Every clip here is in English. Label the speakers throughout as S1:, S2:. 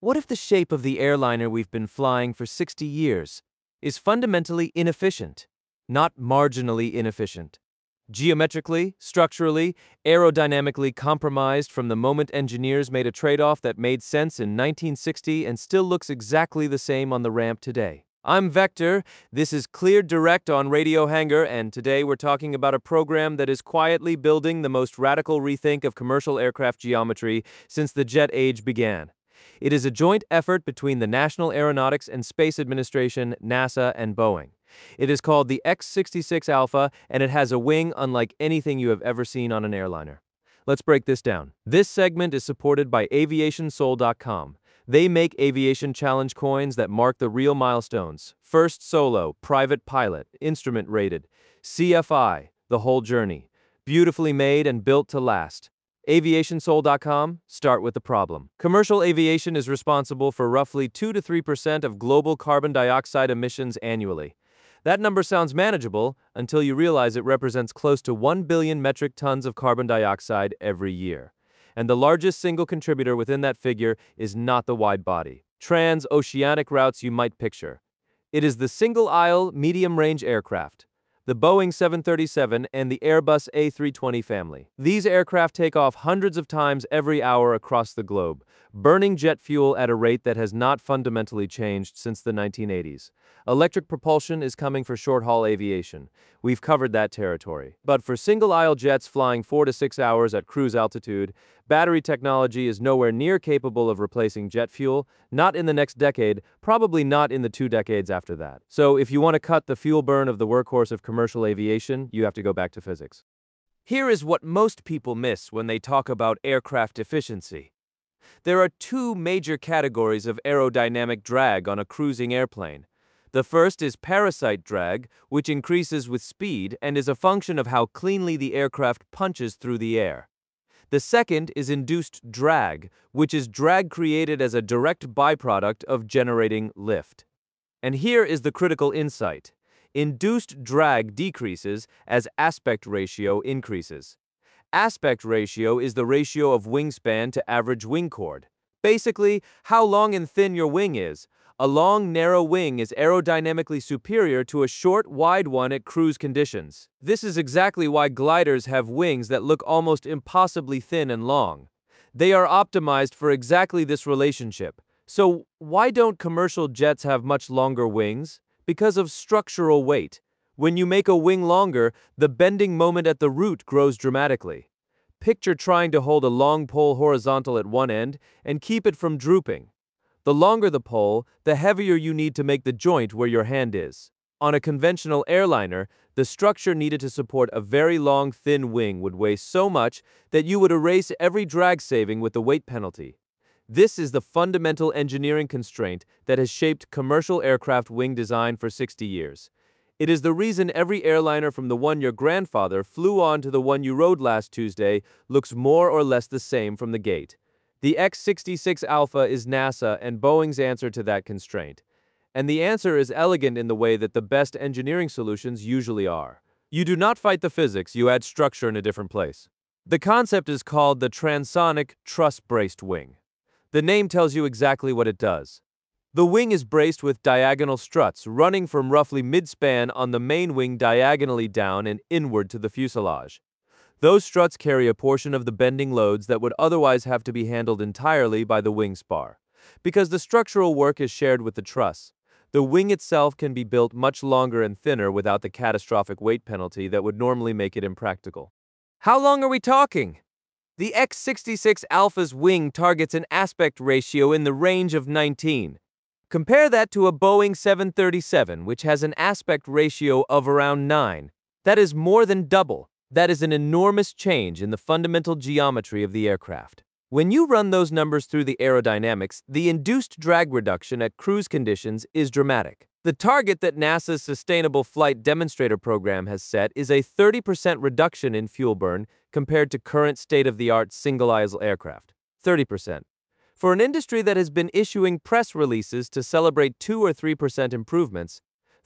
S1: What if the shape of the airliner we've been flying for 60 years is fundamentally inefficient, not marginally inefficient? Geometrically, structurally, aerodynamically compromised from the moment engineers made a trade-off that made sense in 1960 and still looks exactly the same on the ramp today. I'm Vector, this is Cleared Direct on Radio Hangar, and today we're talking about a program that is quietly building the most radical rethink of commercial aircraft geometry since the jet age began. It is a joint effort between the National Aeronautics and Space Administration, NASA, and Boeing. It is called the X-66 Alpha, and it has a wing unlike anything you have ever seen on an airliner. Let's break this down. This segment is supported by AviationSoul.com. They make aviation challenge coins that mark the real milestones. First solo, private pilot, instrument rated, CFI, the whole journey. Beautifully made and built to last. AviationSoul.com, start with the problem. Commercial aviation is responsible for roughly 2 to 3% of global carbon dioxide emissions annually. That number sounds manageable until you realize it represents close to 1 billion metric tons of carbon dioxide every year. And the largest single contributor within that figure is not the wide-body, trans-oceanic routes you might picture. It is the single-aisle, medium-range aircraft, the Boeing 737 and the Airbus A320 family. These aircraft take off hundreds of times every hour across the globe, burning jet fuel at a rate that has not fundamentally changed since the 1980s. Electric propulsion is coming for short-haul aviation. We've covered that territory. But for single-aisle jets flying 4 to 6 hours at cruise altitude, battery technology is nowhere near capable of replacing jet fuel, not in the next decade, probably not in the 2 decades after that. So if you want to cut the fuel burn of the workhorse of commercial aviation, you have to go back to physics. Here is what most people miss when they talk about aircraft efficiency. There are 2 major categories of aerodynamic drag on a cruising airplane. The first is parasite drag, which increases with speed and is a function of how cleanly the aircraft punches through the air. The second is induced drag, which is drag created as a direct byproduct of generating lift. And here is the critical insight. Induced drag decreases as aspect ratio increases. Aspect ratio is the ratio of wingspan to average wing chord. Basically, how long and thin your wing is. A long, narrow wing is aerodynamically superior to a short, wide one at cruise conditions. This is exactly why gliders have wings that look almost impossibly thin and long. They are optimized for exactly this relationship. So why don't commercial jets have much longer wings? Because of structural weight. When you make a wing longer, the bending moment at the root grows dramatically. Picture trying to hold a long pole horizontal at one end and keep it from drooping. The longer the pole, the heavier you need to make the joint where your hand is. On a conventional airliner, the structure needed to support a very long, thin wing would weigh so much that you would erase every drag saving with the weight penalty. This is the fundamental engineering constraint that has shaped commercial aircraft wing design for 60 years. It is the reason every airliner from the one your grandfather flew on to the one you rode last Tuesday looks more or less the same from the gate. The X-66 Alpha is NASA and Boeing's answer to that constraint. And the answer is elegant in the way that the best engineering solutions usually are. You do not fight the physics, you add structure in a different place. The concept is called the transonic truss-braced wing. The name tells you exactly what it does. The wing is braced with diagonal struts running from roughly mid-span on the main wing diagonally down and inward to the fuselage. Those struts carry a portion of the bending loads that would otherwise have to be handled entirely by the wing spar. Because the structural work is shared with the truss, the wing itself can be built much longer and thinner without the catastrophic weight penalty that would normally make it impractical. How long are we talking? The X-66 Alpha's wing targets an aspect ratio in the range of 19. Compare that to a Boeing 737, which has an aspect ratio of around 9. That is more than double. That is an enormous change in the fundamental geometry of the aircraft. When you run those numbers through the aerodynamics, the induced drag reduction at cruise conditions is dramatic. The target that NASA's Sustainable Flight Demonstrator program has set is a 30% reduction in fuel burn compared to current state-of-the-art single-aisle aircraft. 30%. For an industry that has been issuing press releases to celebrate 2 or 3% improvements,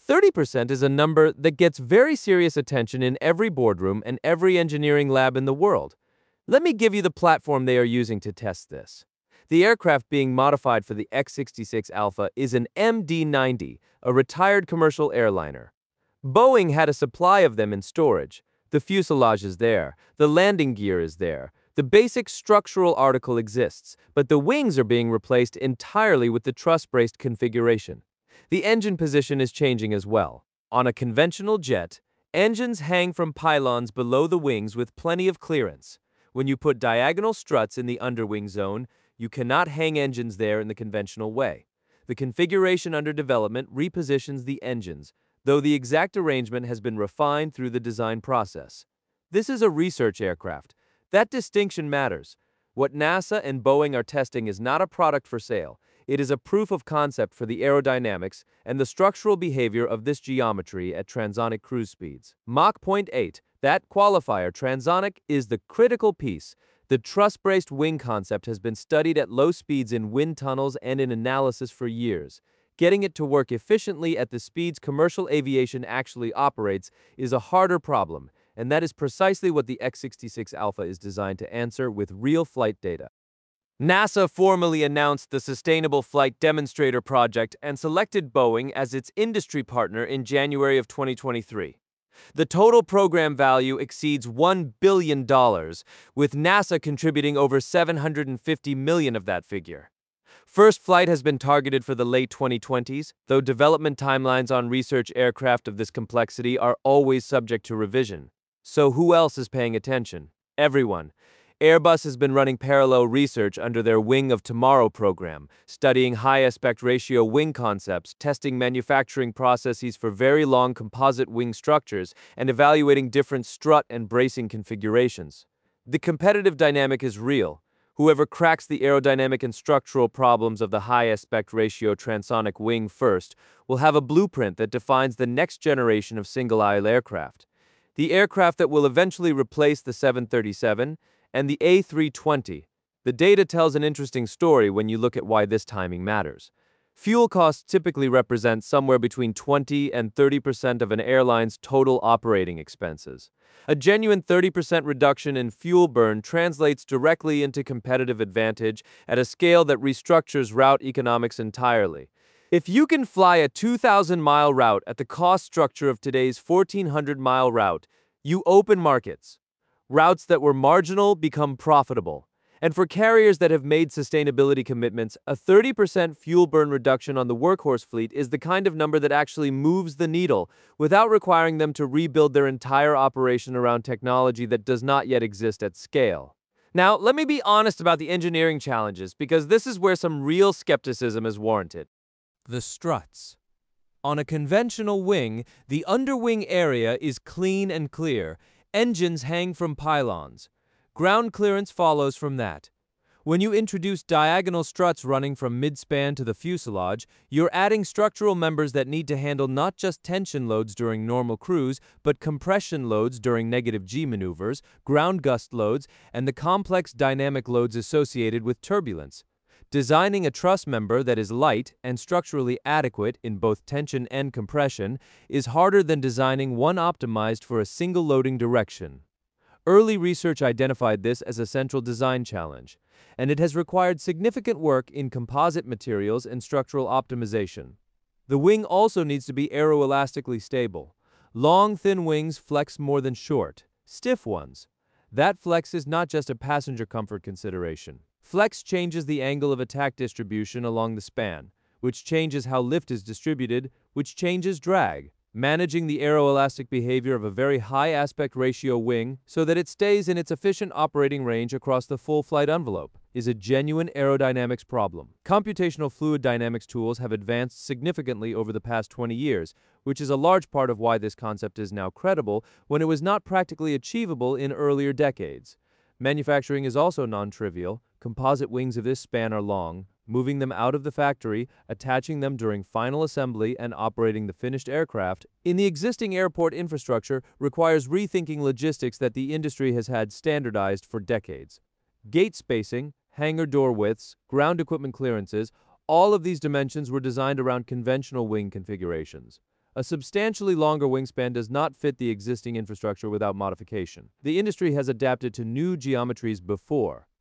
S1: 30% is a number that gets very serious attention in every boardroom and every engineering lab in the world. Let me give you the platform they are using to test this. The aircraft being modified for the X-66 Alpha is an MD-90, a retired commercial airliner. Boeing had a supply of them in storage. The fuselage is there, the landing gear is there, the basic structural article exists, but the wings are being replaced entirely with the truss-braced configuration. The engine position is changing as well. On a conventional jet, engines hang from pylons below the wings with plenty of clearance. When you put diagonal struts in the underwing zone, you cannot hang engines there in the conventional way. The configuration under development repositions the engines, though the exact arrangement has been refined through the design process. This is a research aircraft. That distinction matters. What NASA and Boeing are testing is not a product for sale. It is a proof of concept for the aerodynamics and the structural behavior of this geometry at transonic cruise speeds. Mach 0.8, that qualifier, transonic, is the critical piece. The truss-braced wing concept has been studied at low speeds in wind tunnels and in analysis for years. Getting it to work efficiently at the speeds commercial aviation actually operates is a harder problem, and that is precisely what the X-66 Alpha is designed to answer with real flight data. NASA formally announced the Sustainable Flight Demonstrator project and selected Boeing as its industry partner in January of 2023. The total program value exceeds $1 billion, with NASA contributing over $750 million of that figure. First flight has been targeted for the late 2020s, though development timelines on research aircraft of this complexity are always subject to revision. So who else is paying attention? Everyone. Airbus has been running parallel research under their Wing of Tomorrow program, studying high aspect ratio wing concepts, testing manufacturing processes for very long composite wing structures, and evaluating different strut and bracing configurations. The competitive dynamic is real. Whoever cracks the aerodynamic and structural problems of the high aspect ratio transonic wing first will have a blueprint that defines the next generation of single-aisle aircraft. The aircraft that will eventually replace the 737 and the A320. The data tells an interesting story when you look at why this timing matters. Fuel costs typically represent somewhere between 20 and 30% of an airline's total operating expenses. A genuine 30% reduction in fuel burn translates directly into competitive advantage at a scale that restructures route economics entirely. If you can fly a 2,000-mile route at the cost structure of today's 1,400-mile route, you open markets. Routes that were marginal become profitable. And for carriers that have made sustainability commitments, a 30% fuel burn reduction on the workhorse fleet is the kind of number that actually moves the needle without requiring them to rebuild their entire operation around technology that does not yet exist at scale. Now, let me be honest about the engineering challenges, because this is where some real skepticism is warranted. The struts. On a conventional wing, the underwing area is clean and clear. Engines hang from pylons. Ground clearance follows from that. When you introduce diagonal struts running from midspan to the fuselage, you're adding structural members that need to handle not just tension loads during normal cruise, but compression loads during negative G maneuvers, ground gust loads, and the complex dynamic loads associated with turbulence. Designing a truss member that is light and structurally adequate in both tension and compression is harder than designing one optimized for a single loading direction. Early research identified this as a central design challenge, and it has required significant work in composite materials and structural optimization. The wing also needs to be aeroelastically stable. Long, thin wings flex more than short, stiff ones. That flex is not just a passenger comfort consideration. Flex changes the angle of attack distribution along the span, which changes how lift is distributed, which changes drag. Managing the aeroelastic behavior of a very high aspect ratio wing so that it stays in its efficient operating range across the full flight envelope is a genuine aerodynamics problem. Computational fluid dynamics tools have advanced significantly over the past 20 years, which is a large part of why this concept is now credible when it was not practically achievable in earlier decades. Manufacturing is also non-trivial. Composite wings of this span are long. Moving them out of the factory, attaching them during final assembly, and operating the finished aircraft in the existing airport infrastructure requires rethinking logistics that the industry has had standardized for decades. Gate spacing, hangar door widths, ground equipment clearances, all of these dimensions were designed around conventional wing configurations. A substantially longer wingspan does not fit the existing infrastructure without modification. The industry has adapted to new geometries before.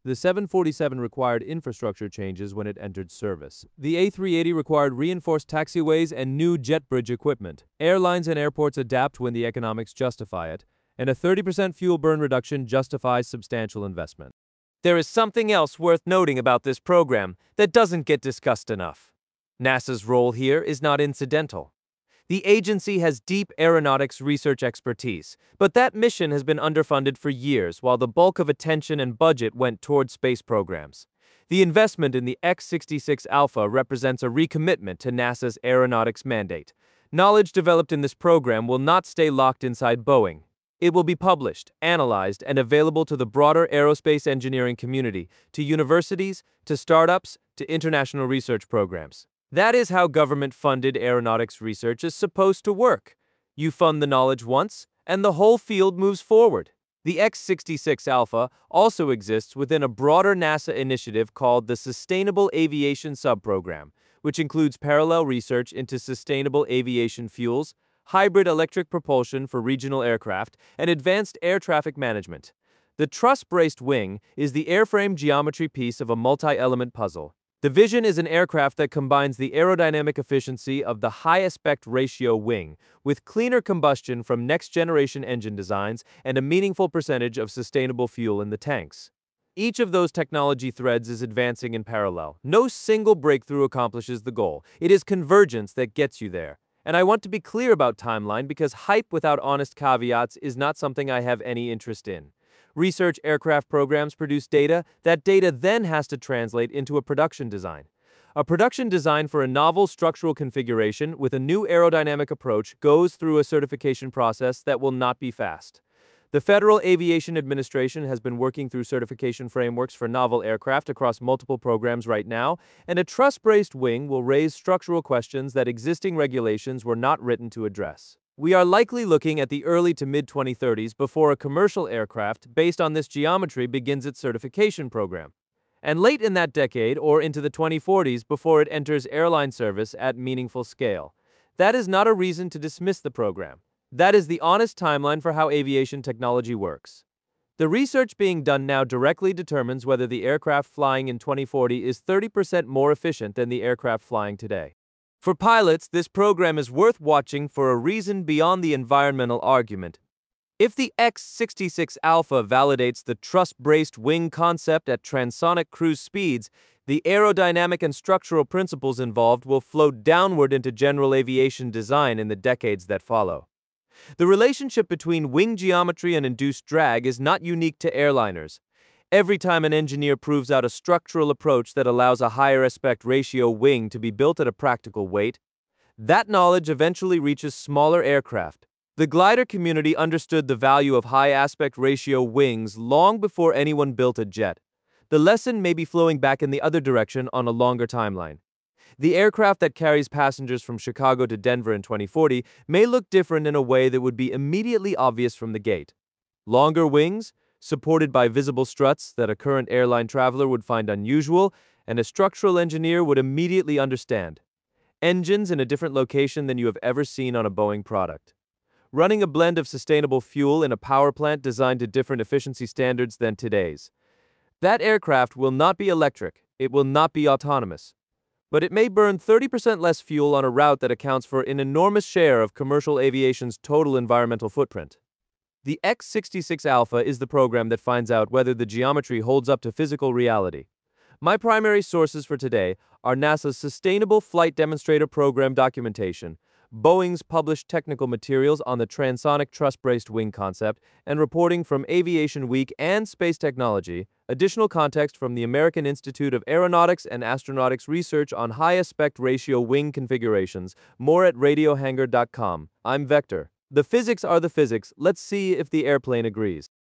S1: The 747 required infrastructure changes when it entered service. The A380 required reinforced taxiways and new jet bridge equipment. Airlines and airports adapt when the economics justify it, and a 30% fuel burn reduction justifies substantial investment. There is something else worth noting about this program that doesn't get discussed enough. NASA's role here is not incidental. The agency has deep aeronautics research expertise, but that mission has been underfunded for years while the bulk of attention and budget went toward space programs. The investment in the X-66 Alpha represents a recommitment to NASA's aeronautics mandate. Knowledge developed in this program will not stay locked inside Boeing. It will be published, analyzed, and available to the broader aerospace engineering community, to universities, to startups, to international research programs. That is how government-funded aeronautics research is supposed to work. You fund the knowledge once, and the whole field moves forward. The X-66 Alpha also exists within a broader NASA initiative called the Sustainable Aviation Subprogram, which includes parallel research into sustainable aviation fuels, hybrid electric propulsion for regional aircraft, and advanced air traffic management. The truss-braced wing is the airframe geometry piece of a multi-element puzzle. The Vision is an aircraft that combines the aerodynamic efficiency of the high aspect ratio wing with cleaner combustion from next-generation engine designs and a meaningful percentage of sustainable fuel in the tanks. Each of those technology threads is advancing in parallel. No single breakthrough accomplishes the goal. It is convergence that gets you there. And I want to be clear about timeline because hype without honest caveats is not something I have any interest in. Research aircraft programs produce data. That data then has to translate into a production design. A production design for a novel structural configuration with a new aerodynamic approach goes through a certification process that will not be fast. The Federal Aviation Administration has been working through certification frameworks for novel aircraft across multiple programs right now, and a truss-braced wing will raise structural questions that existing regulations were not written to address. We are likely looking at the early to mid-2030s before a commercial aircraft based on this geometry begins its certification program, and late in that decade or into the 2040s before it enters airline service at meaningful scale. That is not a reason to dismiss the program. That is the honest timeline for how aviation technology works. The research being done now directly determines whether the aircraft flying in 2040 is 30% more efficient than the aircraft flying today. For pilots, this program is worth watching for a reason beyond the environmental argument. If the X-66 Alpha validates the truss-braced wing concept at transonic cruise speeds, the aerodynamic and structural principles involved will flow downward into general aviation design in the decades that follow. The relationship between wing geometry and induced drag is not unique to airliners. Every time an engineer proves out a structural approach that allows a higher aspect ratio wing to be built at a practical weight, that knowledge eventually reaches smaller aircraft. The glider community understood the value of high aspect ratio wings long before anyone built a jet. The lesson may be flowing back in the other direction on a longer timeline. The aircraft that carries passengers from Chicago to Denver in 2040 may look different in a way that would be immediately obvious from the gate. Longer wings, supported by visible struts that a current airline traveler would find unusual, and a structural engineer would immediately understand. Engines in a different location than you have ever seen on a Boeing product. Running a blend of sustainable fuel in a power plant designed to different efficiency standards than today's. That aircraft will not be electric, it will not be autonomous, but it may burn 30% less fuel on a route that accounts for an enormous share of commercial aviation's total environmental footprint. The X-66 Alpha is the program that finds out whether the geometry holds up to physical reality. My primary sources for today are NASA's Sustainable Flight Demonstrator Program documentation, Boeing's published technical materials on the transonic truss-braced wing concept, and reporting from Aviation Week and Space Technology, additional context from the American Institute of Aeronautics and Astronautics research on high aspect ratio wing configurations, more at radiohangar.com. I'm Vector. The physics are the physics. Let's see if the airplane agrees.